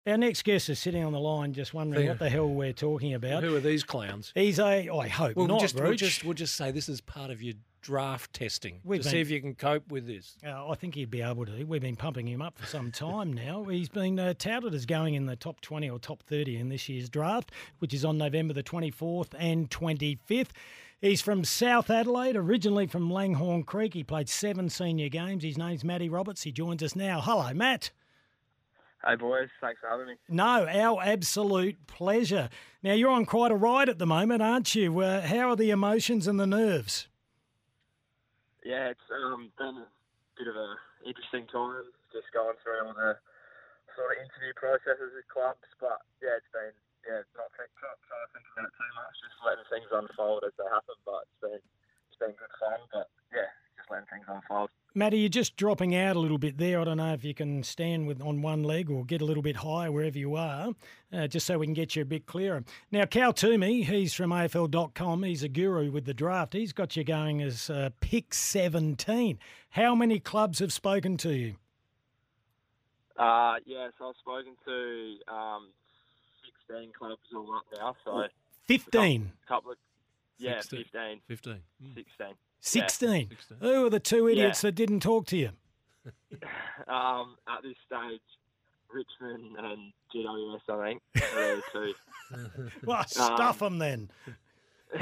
Our next guest is sitting on the line just wondering what the hell we're talking about. Who are these clowns? I hope not, Rooch. We'll just say this is part of your draft testing to see if you can cope with this. I think he'd be able to. We've been pumping him up for some time now. He's been touted as going in the top 20 or top 30 in this year's draft, which is on November the 24th and 25th. He's from South Adelaide, originally from Langhorne Creek. He played 7 senior games. His name's Matty Roberts. He joins us now. Hello, Matt. Hey, boys. Thanks for having me. No, our absolute pleasure. Now, you're on quite a ride at the moment, aren't you? How are the emotions and the nerves? Yeah, it's been a bit of an interesting time, just going through all the sort of interview processes with clubs. But, yeah, it's been not trying to think about it too much, just letting things unfold as they happen. But it's been good fun. But, yeah, just letting things unfold. Matty, you're just dropping out a little bit there. I don't know if you can stand on one leg or get a little bit higher wherever you are, just so we can get you a bit clearer. Now, Cal Toomey, he's from AFL.com. He's a guru with the draft. He's got you going as pick 17. How many clubs have spoken to you? So I've spoken to 16 clubs all up now. So 15? Couple of, 16. 15. 15. 16. 16. Who are the two idiots that didn't talk to you? At this stage, Richmond and GWS, I think, are the two. Well, stuff them then. So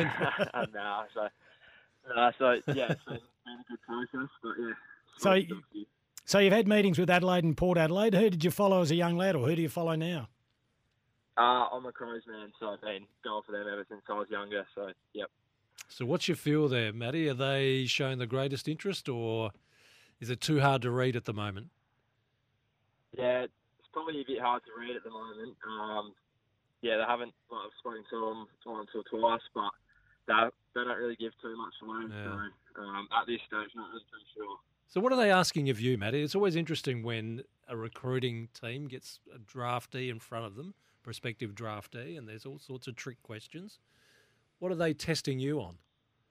yeah, it's been a good process, but yeah. So you've had meetings with Adelaide and Port Adelaide. Who did you follow as a young lad, or who do you follow now? I'm a Crows man, so I've been going for them ever since I was younger. So yep. So what's your feel there, Matty? Are they showing the greatest interest, or is it too hard to read at the moment? Yeah, it's probably a bit hard to read at the moment. They haven't. I've spoken to them once or twice, but they don't really give too much away. Yeah. So at this stage, not really too sure. So what are they asking of you, Matty? It's always interesting when a recruiting team gets a draftee in front of them, prospective draftee, and there's all sorts of trick questions. What are they testing you on?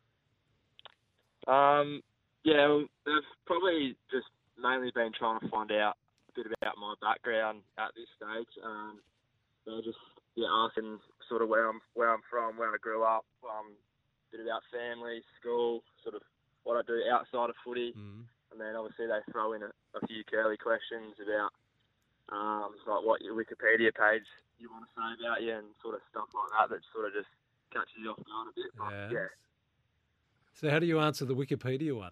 They've probably just mainly been trying to find out a bit about my background at this stage. They're just asking sort of where I'm from, where I grew up, a bit about family, school, sort of what I do outside of footy, and then obviously they throw in a few curly questions about like what your Wikipedia page you want to say about you and sort of stuff like that. That sort of just catches you off guard a bit. But, yeah. So how do you answer the Wikipedia one?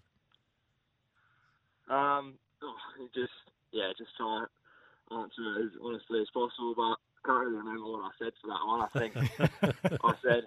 Just try to answer it as honestly as possible, but I can't really remember what I said for that one. I think I said,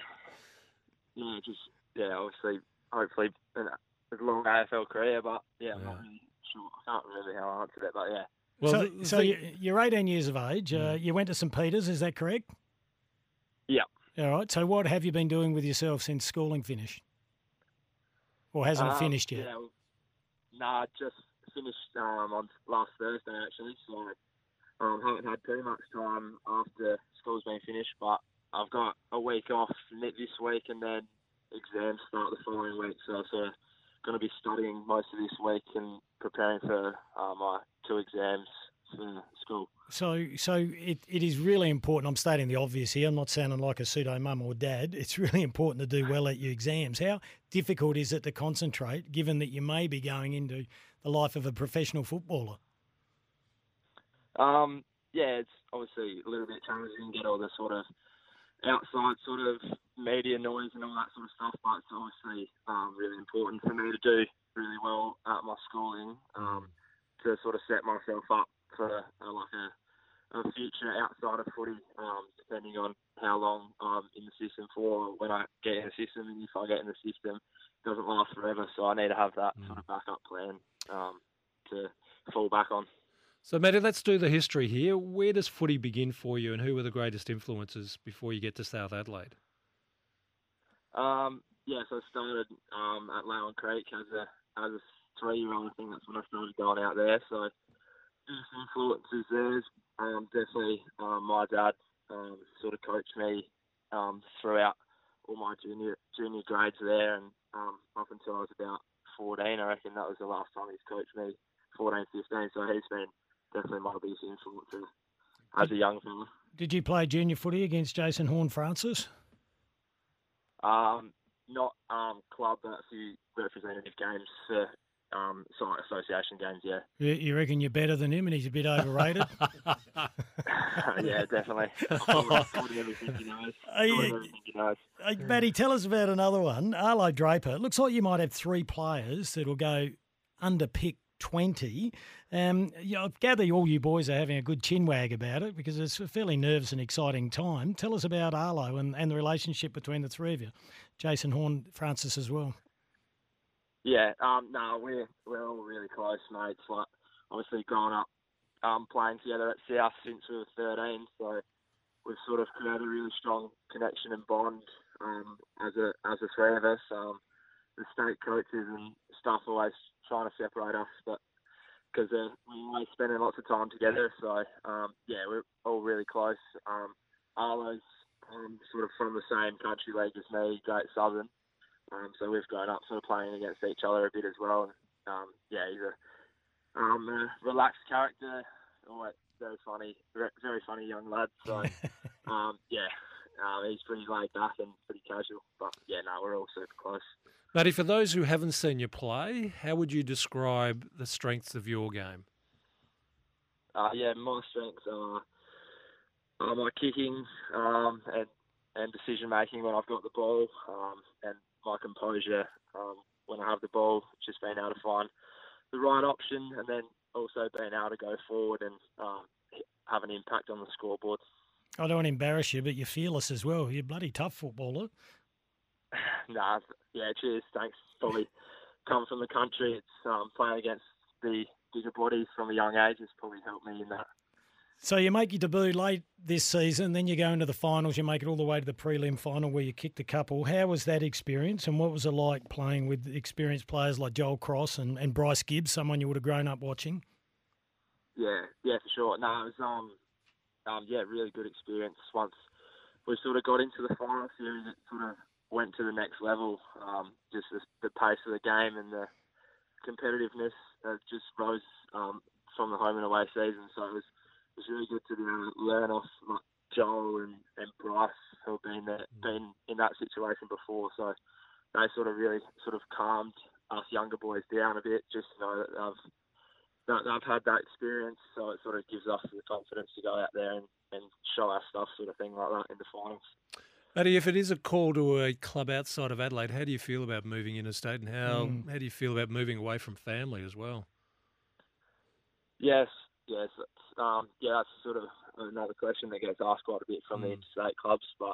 obviously, hopefully, a long AFL career, but I'm not really sure. I can't remember how I answered it, but yeah. Well, so you're 18 years of age. You went to St Peter's, is that correct? Yeah. All right. So what have you been doing with yourself since schooling finished? Or hasn't it finished yet? Just finished on last Thursday, actually. So haven't had too much time after school's been finished, but I've got a week off this week and then exams start the following week. So I'm sort of going to be studying most of this week and preparing for my 2 exams for school. So it is really important. I'm stating the obvious here. I'm not sounding like a pseudo mum or dad. It's really important to do well at your exams. How difficult is it to concentrate, given that you may be going into the life of a professional footballer? It's obviously a little bit challenging to get all the sort of outside sort of media noise and all that sort of stuff, but it's obviously really important for me to do really well at my schooling to sort of set myself up for a future outside of footy, depending on how long I'm in the system for, when I get in the system, and if I get in the system, it doesn't last forever, so I need to have that sort of backup plan to fall back on. So, Matty, let's do the history here. Where does footy begin for you, and who were the greatest influences before you get to South Adelaide? So I started at Lowan Creek as a 3-year-old. I think that's when I started going out there. So, influences there. Definitely my dad sort of coached me throughout all my junior grades there, and up until I was about 14, I reckon that was the last time he's coached me, 14, 15. So he's been definitely my biggest influence. as a young fella. Did you play junior footy against Jason Horne-Francis? Not club, but a few representative games for site association games. Yeah. You reckon you're better than him, and he's a bit overrated? Yeah, definitely. Taught him everything he knows. Matty, tell us about another one. Arlo Draper. It looks like you might have 3 players that'll go under pick 20. I gather all you boys are having a good chinwag about it because it's a fairly nervous and exciting time. Tell us about Arlo and the relationship between the 3 of you. Jason Horne-Francis as well. Yeah, no, we're all really close mates. Like, obviously, growing up playing together at South since we were 13, so we've sort of created a really strong connection and bond as the 3 of us. The state coaches and stuff always trying to separate us, but because we're always spending lots of time together, so yeah, we're all really close. Arlo's sort of from the same country league as me, Great Southern. So we've grown up sort of playing against each other a bit as well. And, yeah, he's a relaxed character, very funny young lad. So he's pretty laid back and pretty casual. But yeah, no, we're all super close. Matty, for those who haven't seen you play, how would you describe the strengths of your game? Yeah, my strengths are my kicking and decision making when I've got the ball, and my composure when I have the ball, just being able to find the right option, and then also being able to go forward and have an impact on the scoreboard. I don't want to embarrass you, but you're fearless as well. You're a bloody tough footballer. Nah, yeah, cheers, thanks. Probably come from the country. It's playing against the bigger bodies from a young age has probably helped me in that. So you make your debut late this season, then you go into the finals, you make it all the way to the prelim final where you kicked a couple. How was that experience, and what was it like playing with experienced players like Joel Cross and Bryce Gibbs, someone you would have grown up watching? Yeah, for sure. No, it was really good experience. Once we sort of got into the final series, it sort of went to the next level. Just the pace of the game and the competitiveness just rose from the home and away season. So it was really good to be able to learn off like Joel and Bryce, who have been in that situation before. So they sort of really calmed us younger boys down a bit, just to know that they've had that experience. So it sort of gives us the confidence to go out there and show our stuff, sort of thing like that in the finals. Matty, if it is a call to a club outside of Adelaide, how do you feel about moving interstate, and how do you feel about moving away from family as well? Yes, that's sort of another question that gets asked quite a bit from the interstate clubs. But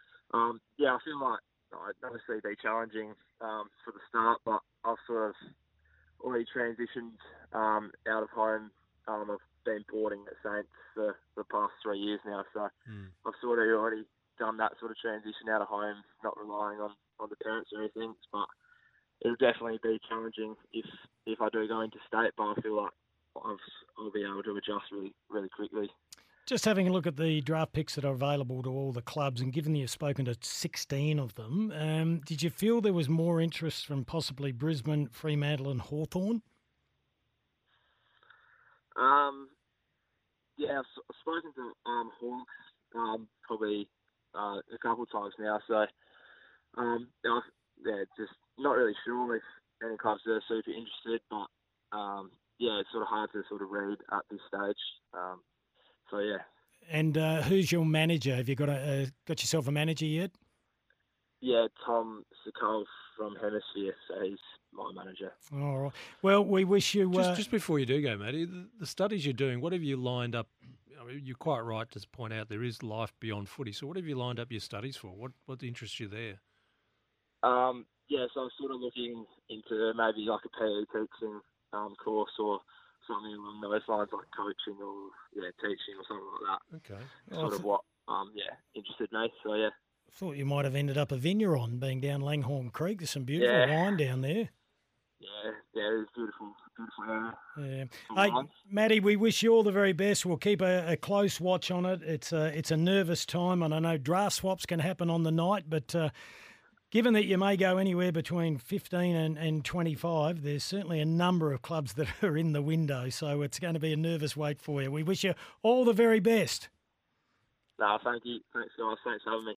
I feel like I'd obviously be challenging for the start, but I've sort of already transitioned out of home. I've been boarding at Saints for the past 3 years now, so I've sort of already done that sort of transition out of home, not relying on the parents or anything. But it'll definitely be challenging if I do go into state, but I feel like I'll be able to adjust really, really quickly. Just having a look at the draft picks that are available to all the clubs, and given you've spoken to 16 of them, did you feel there was more interest from possibly Brisbane, Fremantle and Hawthorn? I've spoken to Hawks probably a couple of times now, so just not really sure if any clubs are super interested, but it's sort of hard to sort of read at this stage. So yeah. And who's your manager? Have you got yourself a manager yet? Yeah, Tom Sokol from Hemisphere, so he's my manager. All right. Well, we wish you... Just before you do go, Matty, the studies you're doing, what have you lined up? I mean, you're quite right to point out there is life beyond footy. So what have you lined up your studies for? What interests you there? So I'm sort of looking into maybe like a PE teaching course or something along those lines, like coaching or teaching or something like that. Okay. Sort of what interested me. So yeah. I thought you might have ended up a Vigneron, being down Langhorne Creek. There's some beautiful wine down there. Yeah, it's beautiful area. Yeah. Hey, Matty, we wish you all the very best. We'll keep a close watch on it. It's a nervous time, and I know draft swaps can happen on the night, but Given that you may go anywhere between 15 and 25, there's certainly a number of clubs that are in the window, so it's going to be a nervous wait for you. We wish you all the very best. No, thank you. Thanks, guys. Thanks for having me.